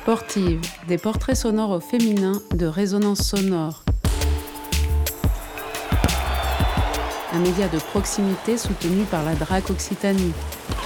Sportive, des portraits sonores au féminin de Résonance Sonore. Un média de proximité soutenu par la DRAC Occitanie.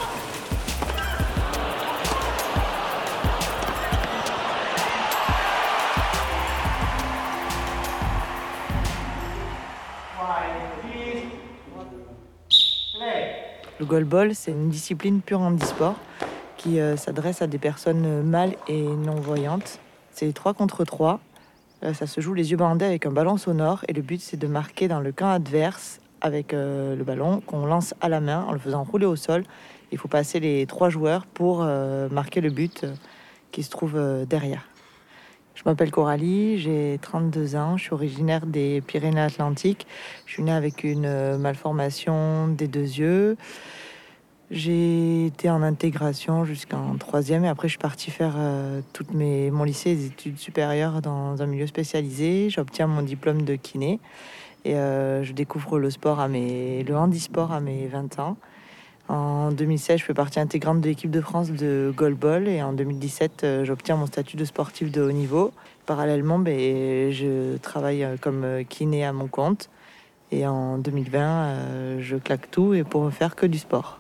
Le goalball, c'est une discipline pure handisport qui s'adresse à des personnes mâles et non-voyantes. C'est 3 contre 3. Ça se joue les yeux bandés avec un ballon sonore et le but, c'est de marquer dans le camp adverse avec le ballon qu'on lance à la main en le faisant rouler au sol. Il faut passer les 3 joueurs pour marquer le but qui se trouve derrière. Je m'appelle Coralie, j'ai 32 ans, je suis originaire des Pyrénées-Atlantiques. Je suis née avec une malformation des 2 yeux. J'ai été en intégration jusqu'en 3e et après je suis partie faire mon lycée et des études supérieures dans un milieu spécialisé. J'obtiens mon diplôme de kiné et je découvre le handisport à mes 20 ans. En 2016, je fais partie intégrante de l'équipe de France de goalball et en 2017, j'obtiens mon statut de sportif de haut niveau. Parallèlement, je travaille comme kiné à mon compte et en 2020, je claque tout et pour ne faire que du sport.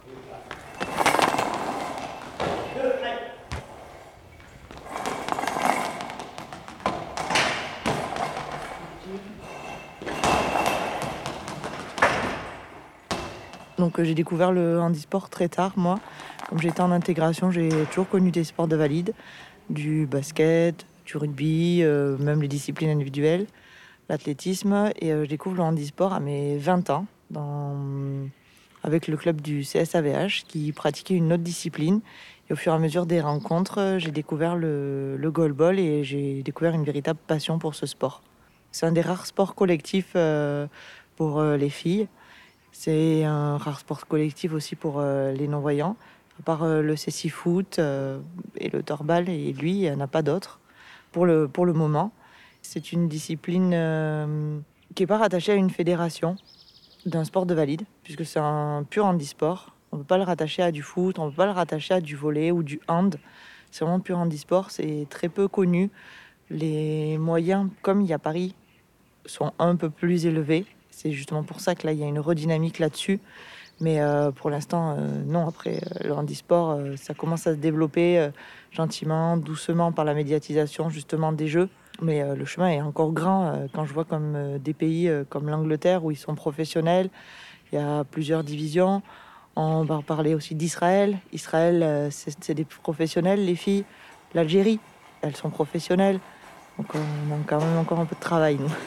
Donc j'ai découvert le handisport très tard, moi. Comme j'étais en intégration, j'ai toujours connu des sports de valide, du basket, du rugby, même les disciplines individuelles, l'athlétisme. Et je découvre le handisport à mes 20 ans, avec le club du CSAVH qui pratiquait une autre discipline. Et au fur et à mesure des rencontres, j'ai découvert le goalball et j'ai découvert une véritable passion pour ce sport. C'est un des rares sports collectifs pour les filles. C'est un rare sport collectif aussi pour les non-voyants. À part le cécifoot et le torbal, et lui, il n'y en a pas d'autres pour le moment. C'est une discipline qui n'est pas rattachée à une fédération d'un sport de valide, puisque c'est un pur handisport. On ne peut pas le rattacher à du foot, on ne peut pas le rattacher à du volley ou du hand. C'est vraiment pur handisport, c'est très peu connu. Les moyens, comme il y a Paris, sont un peu plus élevés. C'est justement pour ça que là, il y a une redynamique là-dessus. Mais pour l'instant, non. Après, le handisport, ça commence à se développer gentiment, doucement, par la médiatisation justement des jeux. Mais le chemin est encore grand quand je vois comme des pays comme l'Angleterre où ils sont professionnels. Il y a plusieurs divisions. On va parler aussi d'Israël. Israël, c'est des professionnels, les filles. L'Algérie, elles sont professionnelles. Donc on a quand même encore un peu de travail, nous.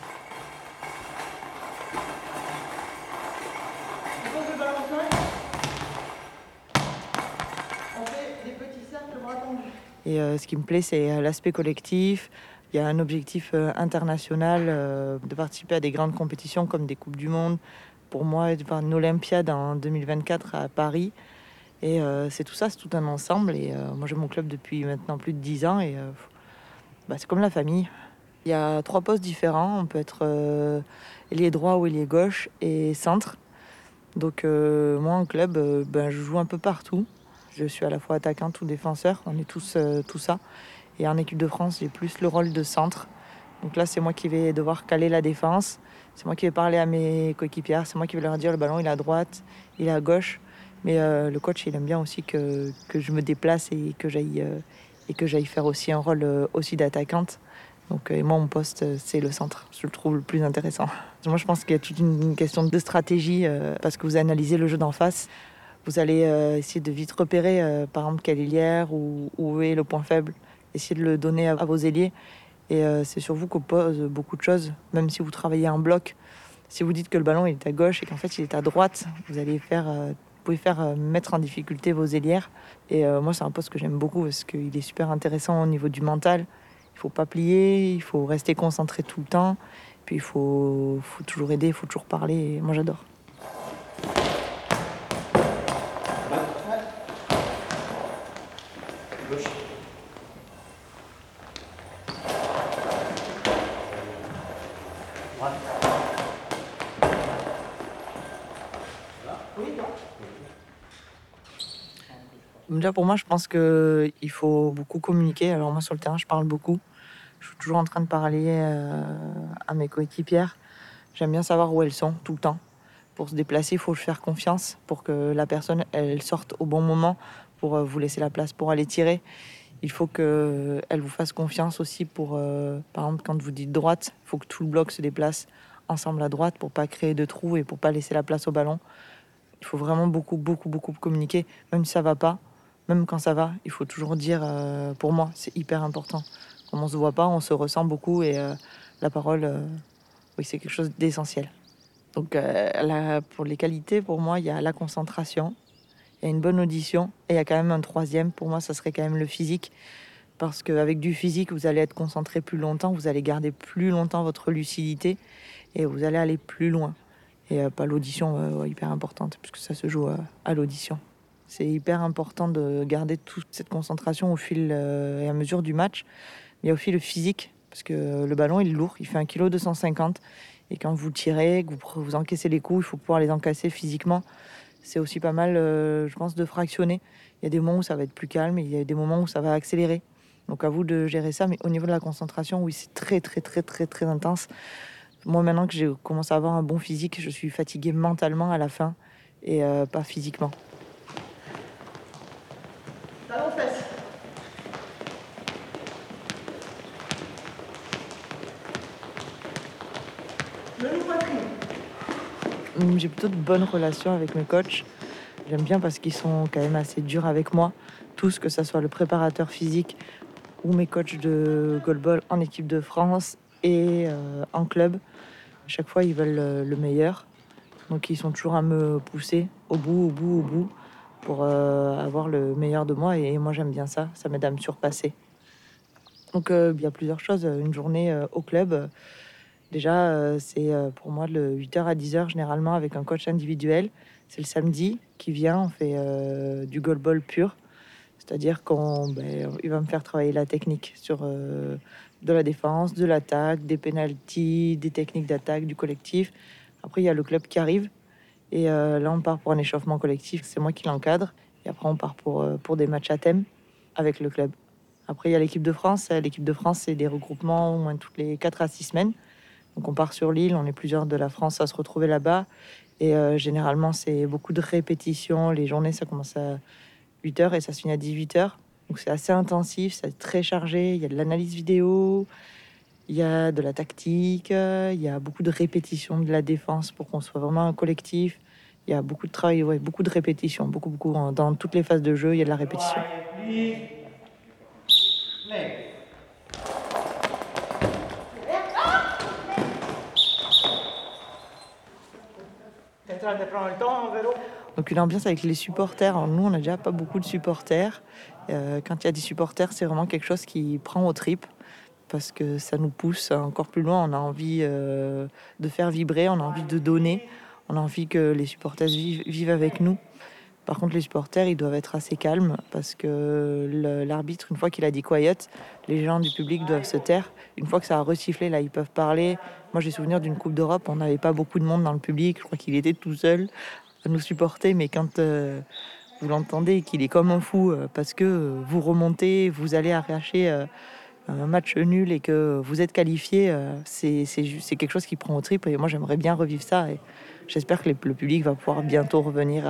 Et ce qui me plaît, c'est l'aspect collectif. Il y a un objectif international de participer à des grandes compétitions comme des Coupes du Monde. Pour moi, une Olympiade en 2024 à Paris. Et c'est tout ça, c'est tout un ensemble. Et moi, j'ai mon club depuis maintenant plus de 10 ans. Et c'est comme la famille. Il y a 3 postes différents. On peut être ailier droit ou ailier gauche et centre. Donc moi, en club, je joue un peu partout. Je suis à la fois attaquante ou défenseur, on est tous tout ça. Et en équipe de France, j'ai plus le rôle de centre. Donc là, c'est moi qui vais devoir caler la défense. C'est moi qui vais parler à mes coéquipières. C'est moi qui vais leur dire le ballon, il est à droite, il est à gauche. Mais le coach, il aime bien aussi que je me déplace et que j'aille faire aussi un rôle aussi d'attaquante. Donc moi, mon poste, c'est le centre. Je le trouve le plus intéressant. Moi, je pense qu'il y a toute une question de stratégie parce que vous analysez le jeu d'en face. Vous allez essayer de vite repérer, par exemple, quelle est l'hier ou où est le point faible. Essayez de le donner à vos ailiers. Et c'est sur vous qu'on pose beaucoup de choses, même si vous travaillez en bloc. Si vous dites que le ballon il est à gauche et qu'en fait il est à droite, vous pouvez faire mettre en difficulté vos ailières. Et moi, c'est un poste que j'aime beaucoup parce qu'il est super intéressant au niveau du mental. Il ne faut pas plier, il faut rester concentré tout le temps. Puis il faut toujours aider, il faut toujours parler. Et moi, j'adore. Déjà, pour moi, je pense qu'il faut beaucoup communiquer. Alors moi, sur le terrain, je parle beaucoup. Je suis toujours en train de parler à mes coéquipières. J'aime bien savoir où elles sont tout le temps. Pour se déplacer, il faut faire confiance pour que la personne elle sorte au bon moment, pour vous laisser la place pour aller tirer. Il faut qu'elle vous fasse confiance aussi pour, par exemple, quand vous dites droite, il faut que tout le bloc se déplace ensemble à droite pour pas créer de trous et pour pas laisser la place au ballon. Il faut vraiment beaucoup, beaucoup, beaucoup communiquer, même si ça va pas. Même quand ça va, il faut toujours dire, pour moi, c'est hyper important. Comme on se voit pas, on se ressent beaucoup et la parole, oui, c'est quelque chose d'essentiel. Donc, pour les qualités, pour moi, il y a la concentration, il y a une bonne audition et il y a quand même un troisième. Pour moi, ça serait quand même le physique. Parce qu'avec du physique, vous allez être concentré plus longtemps, vous allez garder plus longtemps votre lucidité et vous allez aller plus loin. Et pas l'audition, hyper importante, puisque ça se joue à l'audition. C'est hyper important de garder toute cette concentration au fil et à mesure du match. Il y a aussi le physique, parce que le ballon il est lourd, il fait 1,250 kg. Et quand vous tirez, que vous encaissez les coups, il faut pouvoir les encaisser physiquement. C'est aussi pas mal, je pense, de fractionner. Il y a des moments où ça va être plus calme et il y a des moments où ça va accélérer. Donc à vous de gérer ça. Mais au niveau de la concentration, oui, c'est très, très, très, très, très intense. Moi, maintenant que j'ai commencé à avoir un bon physique, je suis fatiguée mentalement à la fin et pas physiquement. Talon fesse. Genou poitrine. J'ai plutôt de bonnes relations avec mes coachs. J'aime bien parce qu'ils sont quand même assez durs avec moi. Tous, que ce soit le préparateur physique ou mes coachs de goalball en équipe de France et en club. À chaque fois, ils veulent le meilleur. Donc, ils sont toujours à me pousser au bout, pour avoir le meilleur de moi. Et moi, j'aime bien ça. Ça m'aide à me surpasser. Donc, il y a plusieurs choses. Une journée au club, déjà, c'est pour moi de 8h à 10h, généralement, avec un coach individuel. C'est le samedi qui vient. On fait du goalball pur. C'est-à-dire qu'il va me faire travailler la technique sur de la défense, de l'attaque, des pénaltys, des techniques d'attaque, du collectif. Après, il y a le club qui arrive. Et là, on part pour un échauffement collectif. C'est moi qui l'encadre. Et après, on part pour des matchs à thème avec le club. Après, il y a l'équipe de France. L'équipe de France, c'est des regroupements au moins toutes les 4 à 6 semaines. Donc, on part sur l'île. On est plusieurs de la France à se retrouver là-bas. Et généralement, c'est beaucoup de répétitions. Les journées, ça commence à 8h et ça se finit à 18h. Donc c'est assez intensif, c'est très chargé. Il y a de l'analyse vidéo, il y a de la tactique, il y a beaucoup de répétitions de la défense pour qu'on soit vraiment un collectif. Il y a beaucoup de travail, ouais, beaucoup de répétitions, beaucoup. Dans toutes les phases de jeu, il y a de la répétition. Donc une ambiance avec les supporters. Alors, nous, on n'a déjà pas beaucoup de supporters. Quand il y a des supporters, c'est vraiment quelque chose qui prend aux tripes parce que ça nous pousse encore plus loin. On a envie de faire vibrer, on a envie de donner, on a envie que les supporters vivent avec nous. Par contre, les supporters, ils doivent être assez calmes parce que l'arbitre, une fois qu'il a dit quiet, les gens du public doivent se taire. Une fois que ça a resifflé, là, ils peuvent parler. Moi, j'ai souvenir d'une Coupe d'Europe, on n'avait pas beaucoup de monde dans le public. Je crois qu'il était tout seul à nous supporter. Mais quand vous l'entendez, qu'il est comme un fou parce que vous remontez, vous allez arracher un match nul et que vous êtes qualifié, c'est quelque chose qui prend au tripes. Et moi, j'aimerais bien revivre ça. Et j'espère que le public va pouvoir bientôt revenir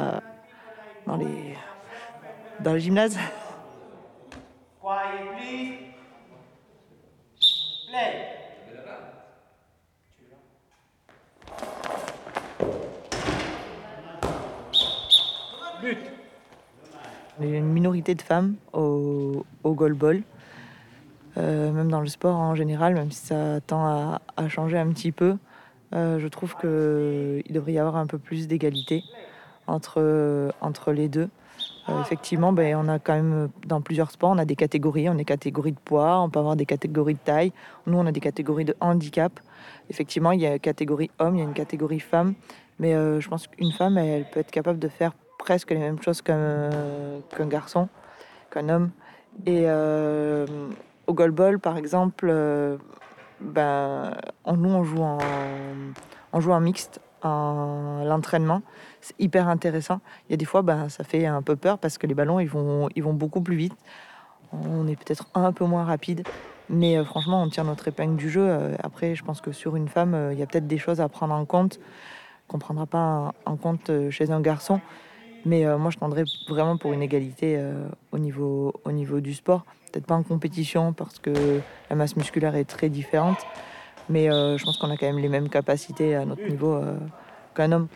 dans le gymnase. Quiet, please. Play. But. Il y a une minorité de femmes au goalball, même dans le sport en général, même si ça tend à changer un petit peu. Je trouve qu'il devrait y avoir un peu plus d'égalité entre les deux. Effectivement, on a quand même, dans plusieurs sports, on a des catégories. On a des catégories de poids, on peut avoir des catégories de taille. Nous, on a des catégories de handicap. Effectivement, il y a une catégorie homme, il y a une catégorie femme. Mais je pense qu'une femme, elle peut être capable de faire presque les mêmes choses qu'un garçon, qu'un homme. Et au goalball, par exemple, nous, on joue en mixte, l'entraînement. C'est hyper intéressant. Il y a des fois, ça fait un peu peur parce que les ballons, ils vont beaucoup plus vite. On est peut-être un peu moins rapide. Mais franchement, on tire notre épingle du jeu. Après, je pense que sur une femme, il y a peut-être des choses à prendre en compte qu'on ne prendra pas en compte chez un garçon. Mais moi, je tendrais vraiment pour une égalité au niveau du sport. Peut-être pas en compétition parce que la masse musculaire est très différente. Mais je pense qu'on a quand même les mêmes capacités à notre niveau qu'un homme.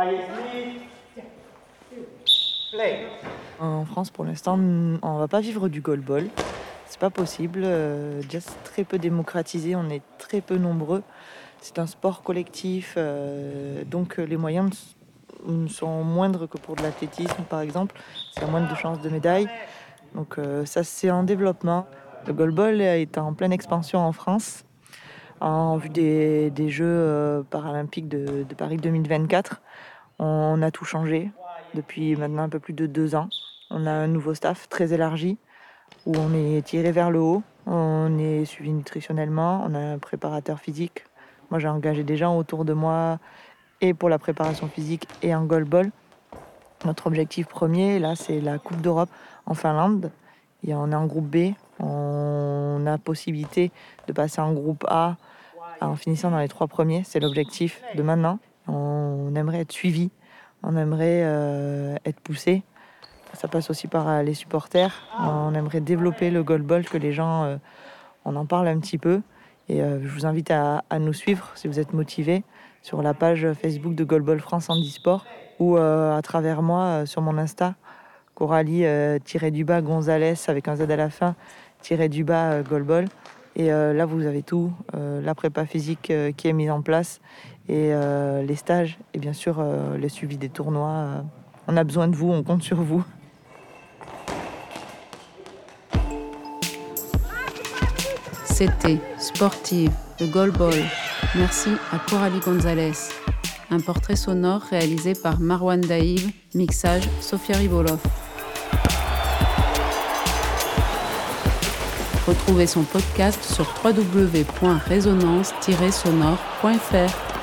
En France, pour l'instant, on ne va pas vivre du goalball. C'est pas possible. Déjà, c'est très peu démocratisé. On est très peu nombreux. C'est un sport collectif. Donc, les moyens sont moindres que pour de l'athlétisme, par exemple. C'est moins de chances de médailles. Donc, ça, c'est en développement. Le goalball est en pleine expansion en France. En vue des Jeux paralympiques de Paris 2024, on a tout changé depuis maintenant un peu plus de 2 ans. On a un nouveau staff très élargi où on est tiré vers le haut, on est suivi nutritionnellement, on a un préparateur physique. Moi, j'ai engagé des gens autour de moi et pour la préparation physique et en goalball. Notre objectif premier, là, c'est la Coupe d'Europe en Finlande. Et on est en groupe B. On a possibilité de passer en groupe A en finissant dans les 3 premiers. C'est l'objectif de maintenant. On aimerait être suivi. On aimerait être poussé. Ça passe aussi par les supporters. On aimerait développer le goalball, que les gens, on en parle un petit peu. Et je vous invite à nous suivre si vous êtes motivés sur la page Facebook de Goalball France Handisport ou à travers moi sur mon Insta, Coralie-Gonzalez avec un Z à la fin, Goalball. Et là, vous avez tout, la prépa physique qui est mise en place et les stages et bien sûr le suivi des tournois. On a besoin de vous, on compte sur vous. C'était Sportive, le goalball. Merci à Coralie Gonzalez. Un portrait sonore réalisé par Marwan Daïb, mixage Sofia Ribolov. Retrouvez son podcast sur www.resonance-sonore.fr.